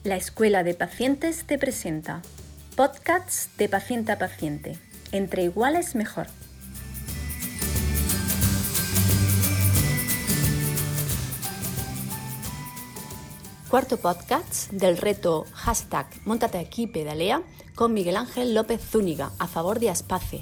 La Escuela de Pacientes te presenta podcasts de paciente a paciente. Entre iguales mejor. Cuarto podcast del reto #MóntateAquíPedalea con Miguel Ángel López Zúñiga a favor de Aspace.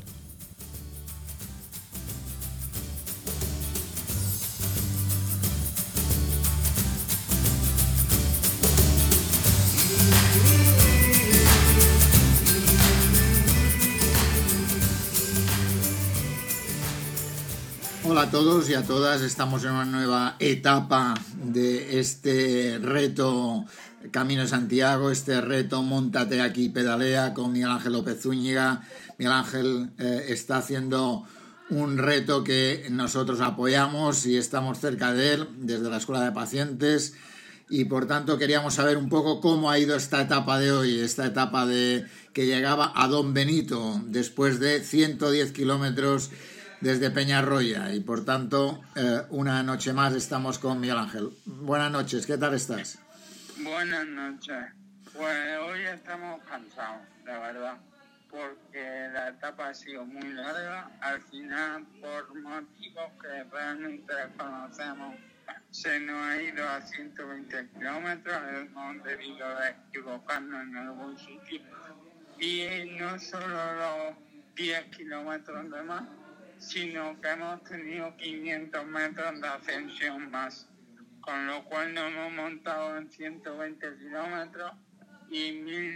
Hola a todos y a todas, estamos en una nueva etapa de este reto Camino de Santiago, este reto Móntate Aquí Pedalea con Miguel Ángel López Zúñiga. Miguel Ángel está haciendo un reto que nosotros apoyamos y estamos cerca de él desde la Escuela de Pacientes y por tanto queríamos saber un poco cómo ha ido esta etapa de hoy, esta etapa de que llegaba a Don Benito después de 110 kilómetros desde Peñarroya y por tanto una noche más estamos con Miguel Ángel. Buenas noches, ¿qué tal estás? Buenas noches. Pues hoy estamos cansados, la verdad, porque la etapa ha sido muy larga. Al final, por motivos que realmente conocemos, se nos ha ido a 120 kilómetros, hemos debido de equivocarnos en algún sitio. Y no solo los 10 kilómetros de más, sino que hemos tenido 500 metros de ascensión más, con lo cual nos hemos montado en 120 kilómetros y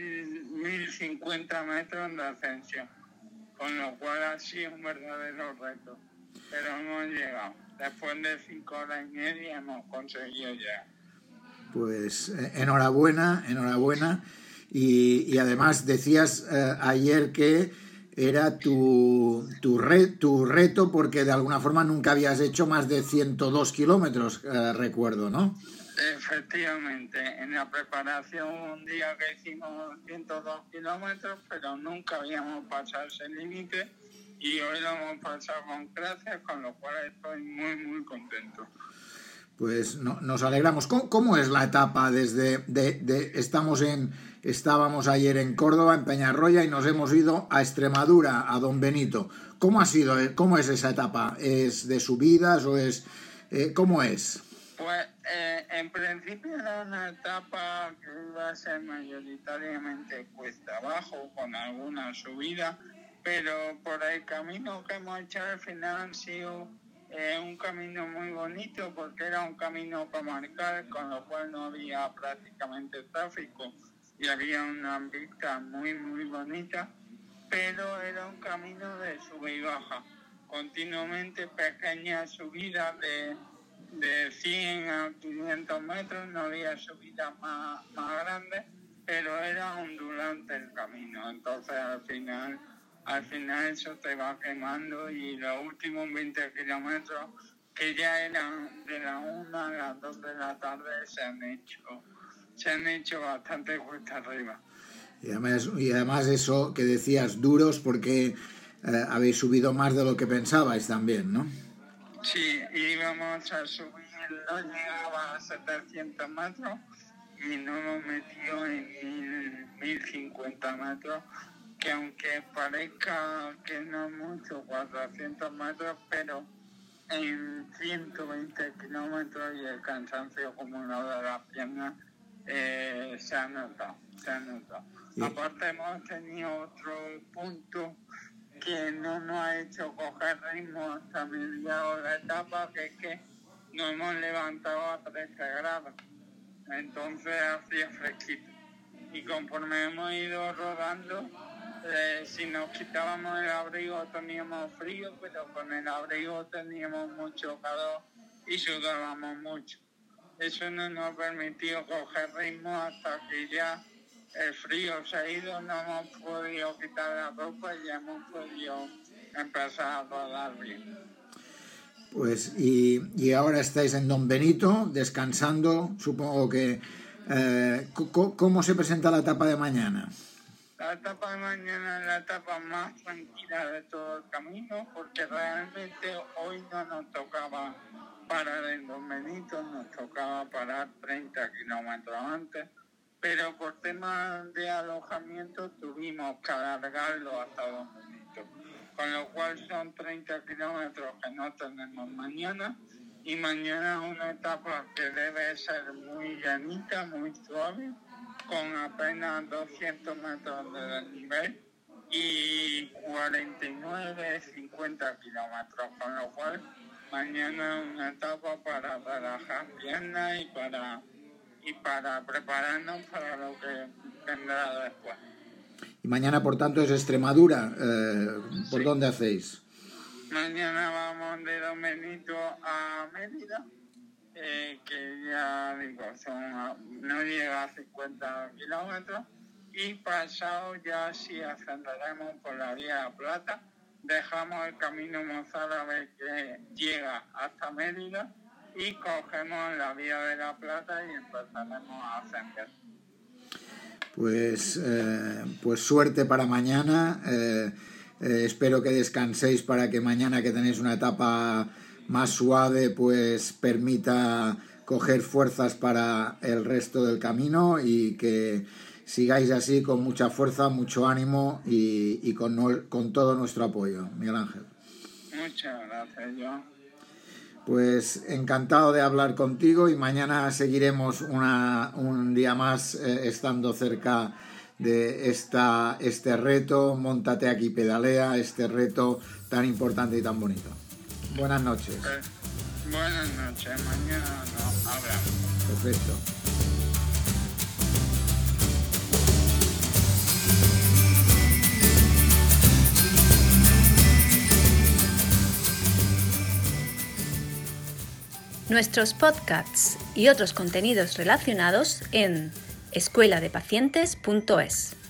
1050 metros de ascensión, con lo cual ha sido un verdadero reto, pero hemos llegado. Después de 5 horas y media hemos conseguido llegar. Pues enhorabuena. Y además decías ayer que era tu reto porque de alguna forma nunca habías hecho más de 102 kilómetros, recuerdo, ¿no? Efectivamente, en la preparación un día que hicimos 102 kilómetros, pero nunca habíamos pasado ese límite y hoy lo hemos pasado con creces, con lo cual estoy muy contento. Pues nos alegramos. ¿Cómo es la etapa desde estábamos ayer en Córdoba, en Peñarroya, y nos hemos ido a Extremadura, a Don Benito? ¿Cómo ha sido? ¿Cómo es esa etapa? ¿Es de subidas o es cómo es? Pues en principio era una etapa que iba a ser mayoritariamente cuesta abajo, con alguna subida, pero por el camino que hemos hecho al final han sido un camino muy bonito porque era un camino comarcal, con lo cual no había prácticamente tráfico y había una vista muy bonita, pero era un camino de sube y baja, continuamente pequeñas subidas de 100 a 500 metros, no había subidas más grandes, pero era ondulante el camino, entonces al final eso te va quemando y los últimos 20 kilómetros, que ya eran de la 1 a las 2 de la tarde, se han hecho bastante cuesta arriba. Y además eso que decías, duros, porque habéis subido más de lo que pensabais también, ¿no? Sí, íbamos a subir, no llegaba a 700 metros y nos hemos metido en 1050 metros, que aunque parezca que no es mucho, 400 metros, pero en 120 kilómetros y el cansancio acumulado de las piernas se ha notado. Sí. Aparte hemos tenido otro punto que no nos ha hecho coger ritmo hasta mediados de la etapa, que es que nos hemos levantado a 13 grados, entonces hacía fresquito. Y conforme hemos ido rodando, si nos quitábamos el abrigo teníamos frío, pero con el abrigo teníamos mucho calor y sudábamos mucho. Eso no nos ha permitido coger ritmo hasta que ya el frío se ha ido, no hemos podido quitar la ropa y ya hemos podido empezar a rodar bien. Pues y ahora estáis en Don Benito, descansando, supongo que... ¿Cómo se presenta la etapa de mañana? La etapa de mañana es la etapa más tranquila de todo el camino, porque realmente hoy no nos tocaba parar en Don Benito, nos tocaba parar 30 kilómetros antes, pero por temas de alojamiento tuvimos que alargarlo hasta 2 minutos, con lo cual son 30 kilómetros que no tenemos mañana, y mañana una etapa que debe ser muy llanita, muy suave, con apenas 200 metros de desnivel y 49, 50 kilómetros, con lo cual mañana una etapa para relajar piernas y para prepararnos para lo que vendrá después. Y mañana, por tanto, es Extremadura. ¿Por Sí. dónde hacéis? Mañana vamos de Don Benito a Mérida, que ya digo, no llega a 50 kilómetros, y pasado ya sí ascenderemos por la Vía Plata, dejamos el camino mozárabe que llega hasta Mérida y cogemos la Vía de la Plata y empezaremos a ascender. Pues suerte para mañana. Espero que descanséis para que mañana, que tenéis una etapa más suave, pues permita coger fuerzas para el resto del camino, y que sigáis así con mucha fuerza, mucho ánimo y con todo nuestro apoyo. Miguel Ángel. Muchas gracias, Joan. Pues encantado de hablar contigo, y mañana seguiremos un día más estando cerca de este reto. Móntate aquí, pedalea, este reto tan importante y tan bonito. Buenas noches. Buenas noches, mañana nos hablamos. Perfecto. Nuestros podcasts y otros contenidos relacionados en escueladepacientes.es.